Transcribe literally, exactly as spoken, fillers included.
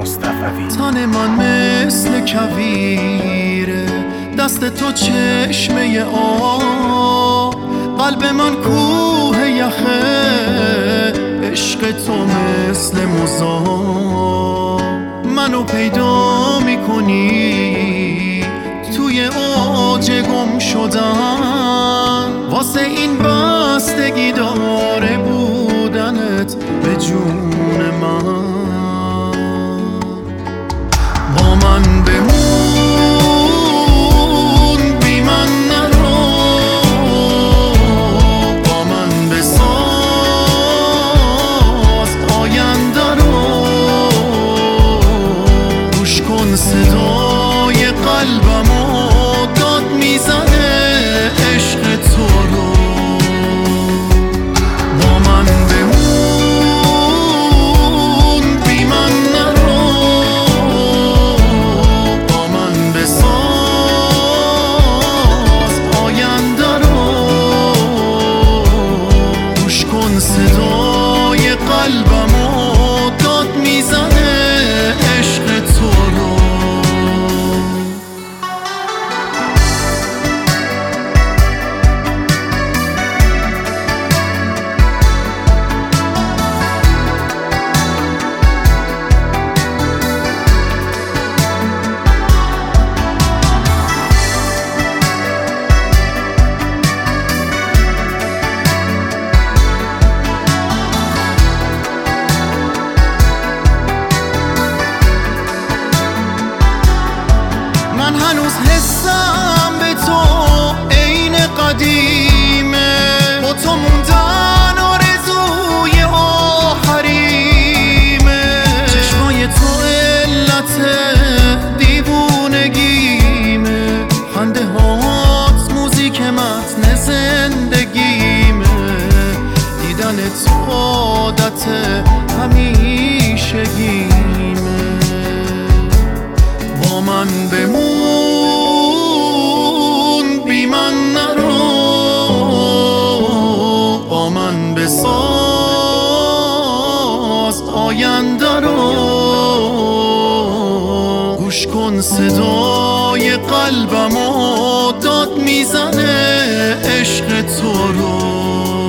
مصطفوی. تن من مثل کویره، دست تو چشمه آب، قلب من کوه یخه، عشق تو مثل مذاب. منو پیدا میکنی توی اوج گم شدن، واسه این بستگی داره بودنت به جون من. با من بمون بی من نرو، با من بساز آینده رو، گوش کن صدای قلبمو داد میزنه عشق تو رو. با من بمون بی من نرو، با من بساز آینده رو، گوش کن صدای قلبمو داد میزنه عشق تو رو. من هنوز حسم به تو عین قدیمه، با تو موندن آرزوی آخریمه. چشمای تو علت دیوونگیمه، خنده هات موزیک متن زندگیمه، دیدن تو عادت همیشگیمه. با من بمون بی من نرو، با من بساز آینده رو، گوش کن صدای قلبمو داد میزنه عشق تو رو.